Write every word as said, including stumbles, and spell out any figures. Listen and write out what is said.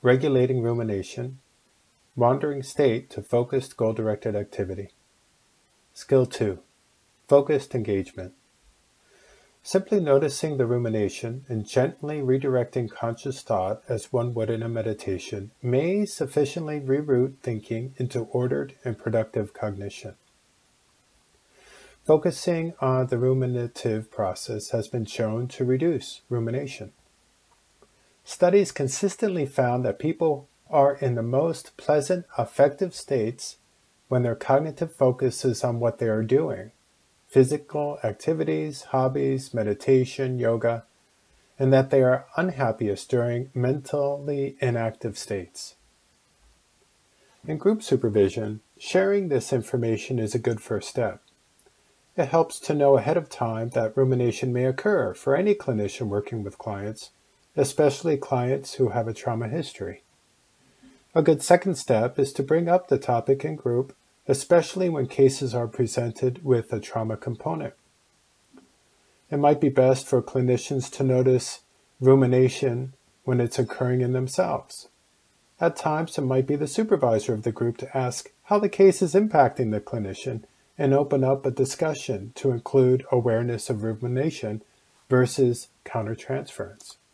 regulating rumination, wandering state to focused goal-directed activity. Skill two, focused engagement. Simply noticing the rumination and gently redirecting conscious thought as one would in a meditation may sufficiently reroute thinking into ordered and productive cognition. Focusing on the ruminative process has been shown to reduce rumination. Studies consistently found that people are in the most pleasant, affective states when their cognitive focus is on what they are doing, physical activities, hobbies, meditation, yoga, and that they are unhappiest during mentally inactive states. In group supervision, sharing this information is a good first step. It helps to know ahead of time that rumination may occur for any clinician working with clients, especially clients who have a trauma history. A good second step is to bring up the topic in group, especially when cases are presented with a trauma component. It might be best for clinicians to notice rumination when it's occurring in themselves. At times, it might be the supervisor of the group to ask how the case is impacting the clinician and open up a discussion to include awareness of rumination versus countertransference.